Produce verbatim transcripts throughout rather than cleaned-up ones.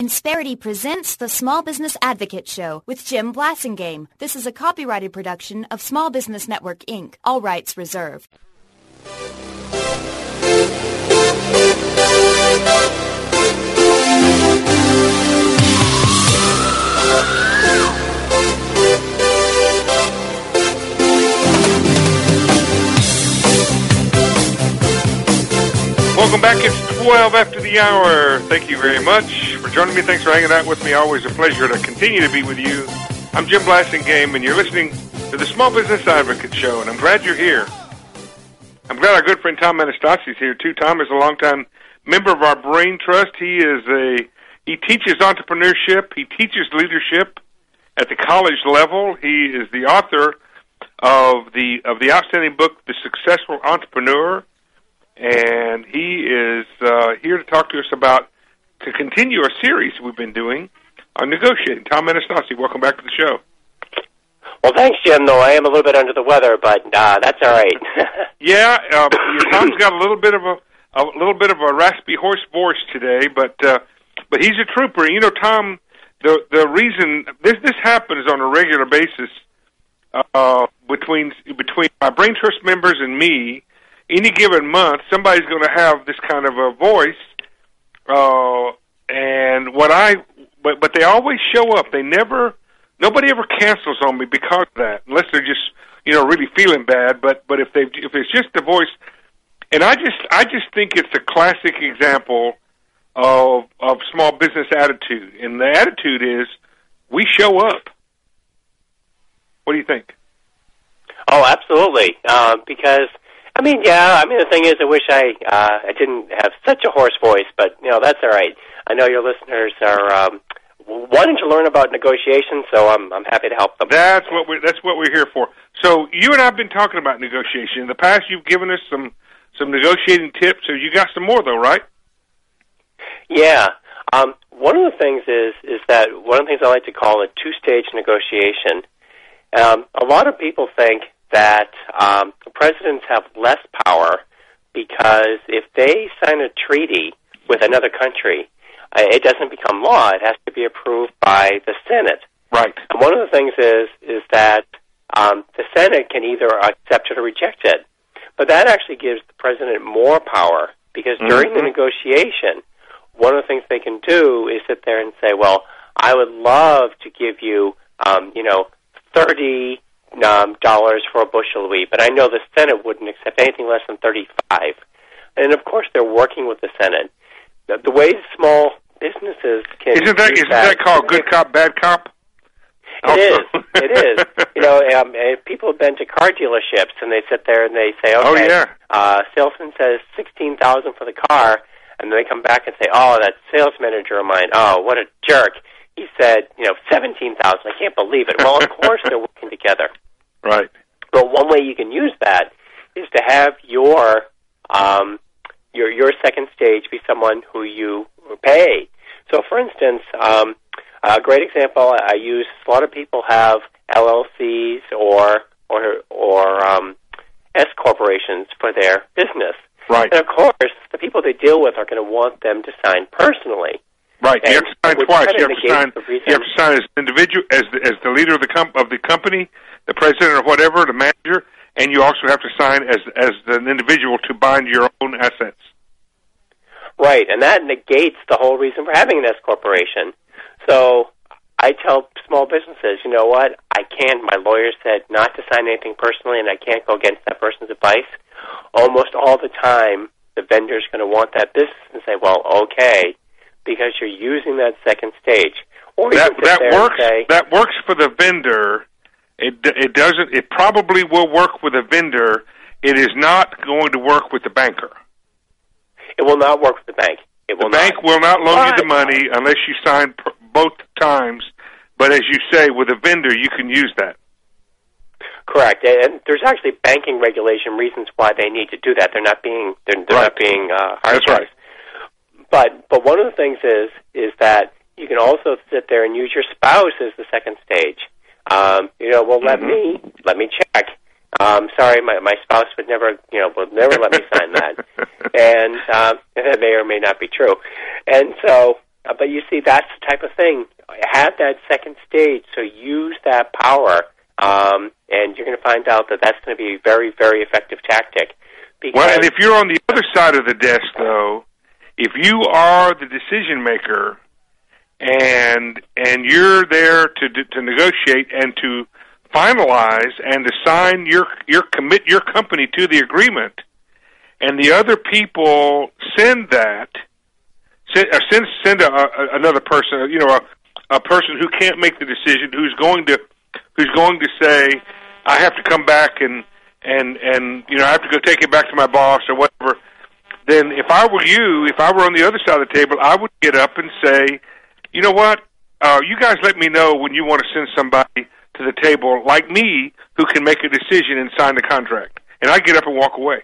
Insperity presents the Small Business Advocate Show with Jim Blasingame. This is a copyrighted production of Small Business Network, Incorporated. All rights reserved. Welcome back. It's twelve after the hour. Thank you very much for joining me. Thanks for hanging out with me. Always a pleasure to continue to be with you. I'm Jim Blasingame, and you're listening to the Small Business Advocate Show, and I'm glad you're here. I'm glad our good friend Tom Anastasi is here, too. Tom is a longtime member of our Brain Trust. He is a he teaches entrepreneurship. He teaches leadership at the college level. He is the author of the of the outstanding book, The Successful Entrepreneur. And he is uh, here to talk to us about, to continue a series we've been doing on negotiating. Tom Anastasi, welcome back to the show. Well, thanks, Jim, though I am a little bit under the weather, but uh, that's all right. yeah, uh, Tom's got a little bit of a, a little bit of a raspy hoarse voice today, but uh, but he's a trooper. You know, Tom, the the reason this this happens on a regular basis uh, between between my Brain Trust members and me. Any given month, somebody's going to have this kind of a voice, uh, and what I, but but they always show up. They never, nobody ever cancels on me because of that, unless they're just, you know, really feeling bad. But but if they if it's just the voice, and I just I just think it's a classic example of of small business attitude, and the attitude is we show up. What do you think? Oh, absolutely, uh, because. I mean, yeah, I mean, the thing is, I wish I uh, I didn't have such a hoarse voice, but, you know, that's all right. I know your listeners are um, wanting to learn about negotiation, so I'm I'm happy to help them. That's what we're, that's what we're here for. So you and I have been talking about negotiation. In the past, you've given us some, some negotiating tips, so you got some more, though, right? Yeah. Um, one of the things is, is that one of the things I like to call a two-stage negotiation. Um, a lot of people think that um, presidents have less power because if they sign a treaty with another country, uh, it doesn't become law. It has to be approved by the Senate. Right. And one of the things is is that um, the Senate can either accept it or reject it. But that actually gives the president more power because mm-hmm. during the negotiation, one of the things they can do is sit there and say, well, I would love to give you, um, you know, thirty Um, dollars for a bushel of wheat, but I know the Senate wouldn't accept anything less than thirty-five. And of course, they're working with the Senate. The, the way small businesses can isn't that isn't that, that called good cop, bad cop? It also. is. It is. You know, um, people have been to car dealerships and they sit there and they say, "Okay, oh, yeah. uh, salesman says sixteen thousand for the car," and then they come back and say, "Oh, that sales manager of mine, oh, what a jerk." He said, you know, seventeen thousand. I can't believe it. Well, of course they're working together. Right. But one way you can use that is to have your um, your your second stage be someone who you pay. So, for instance, um, a great example I use: a lot of people have L L Cs or or or um, S corporations for their business. Right. And of course, the people they deal with are going to want them to sign personally. Right, and you have to sign twice. You have to sign. You have to sign as an individual, as the, as the leader of the com- of the company, the president or whatever, the manager, and you also have to sign as as an individual to bind your own assets. Right, and that negates the whole reason for having an S corporation. So I tell small businesses, you know what? I can't. My lawyer said not to sign anything personally, and I can't go against that person's advice. Almost all the time, the vendor's going to want that business and say, well, okay. Because you're using that second stage, or you that can sit that there works. And say, that works for the vendor. It it doesn't. It probably will work with a vendor. It is not going to work with the banker. It will not work with the bank. It will the bank not. will not loan but, you the money unless you sign pr- both times. But as you say, with a vendor, you can use that. Correct, and there's actually banking regulation reasons why they need to do that. They're not being. They're, they're right. not being. Uh, hard That's right. But but one of the things is is that you can also sit there and use your spouse as the second stage. Um, you know, well, let mm-hmm. me let me check. Um, sorry, my my spouse would never, you know, would never let me sign that, and um, that may or may not be true. And so Uh, but you see, that's the type of thing. Have that second stage, so use that power, um, and you're going to find out that that's going to be a very, very effective tactic. Well, and if you're on the other side of the desk, though, if you are the decision maker and and you're there to to negotiate and to finalize and to sign your your commit your company to the agreement, and the other people send that send send, send a, a, another person, you know, a, a person who can't make the decision, who's going to who's going to say, I have to come back and and and you know I have to go take it back to my boss or whatever. Then if I were you, if I were on the other side of the table, I would get up and say, you know what, uh, you guys let me know when you want to send somebody to the table like me who can make a decision and sign the contract. And I get up and walk away.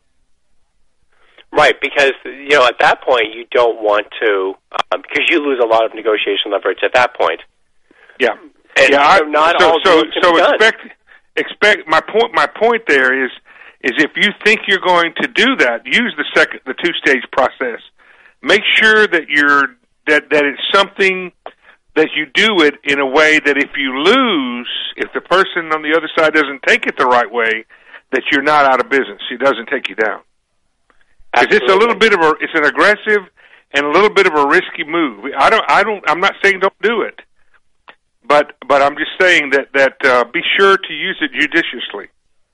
Right, because, you know, at that point you don't want to, um, because you lose a lot of negotiation leverage at that point. Yeah. And yeah, so not I, all so, deals can so be done. expect, expect, my point, my point there is, is if you think you're going to do that, use the second, the two-stage process. Make sure that you're, that, that it's something that you do it in a way that if you lose, if the person on the other side doesn't take it the right way, that you're not out of business. He doesn't take you down. Because it's a little bit of a, it's an aggressive and a little bit of a risky move. I don't, I don't, I'm not saying don't do it, but, but I'm just saying that, that, uh, be sure to use it judiciously.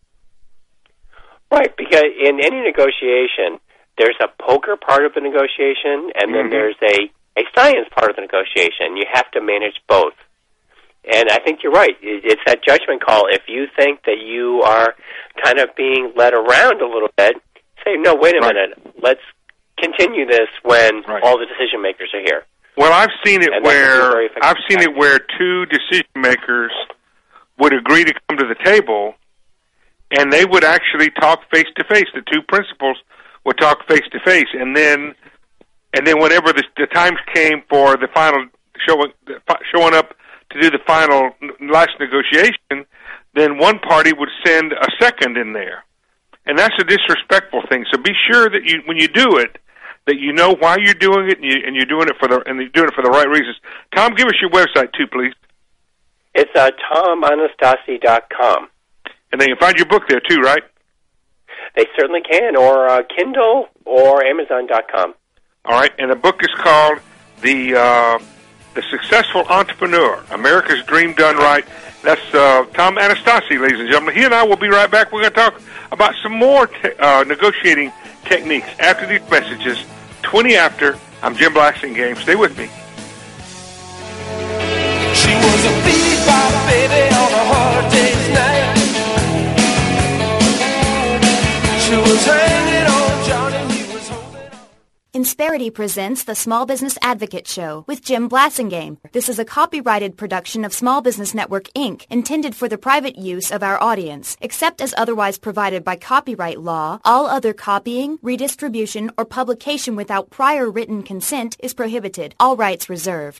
Right, because in any negotiation, there's a poker part of the negotiation, and then mm-hmm. there's a, a science part of the negotiation. You have to manage both. And I think you're right. It's that judgment call. If you think that you are kind of being led around a little bit, say, no, wait a right. minute, let's continue this when right. all the decision makers are here. Well, I've seen it and where I've seen it where two decision makers would agree to come to the table, and they would actually talk face to face. The two principals would talk face to face, and then, and then whenever the, the time came for the final showing, showing up to do the final last negotiation, then one party would send a second in there, and that's a disrespectful thing. So be sure that you, when you do it, that you know why you're doing it, and, you, and you're doing it for the and you're doing it for the right reasons. Tom, give us your website too, please. It's uh, tom anastasi dot com. And they can find your book there, too, right? They certainly can, or uh, Kindle or amazon dot com. All right, and the book is called The uh, The Successful Entrepreneur, America's Dream Done Right. That's uh, Tom Anastasi, ladies and gentlemen. He and I will be right back. We're going to talk about some more te- uh, negotiating techniques after these messages. twenty after, I'm Jim Blasingame. Stay with me. She was a bebop baby on a hard day's night. She was hanging on Johnny, he was holding on. Insperity presents the Small Business Advocate Show with Jim Blasingame. This is a copyrighted production of Small Business Network, Incorporated, intended for the private use of our audience. Except as otherwise provided by copyright law, all other copying, redistribution, or publication without prior written consent is prohibited. All rights reserved.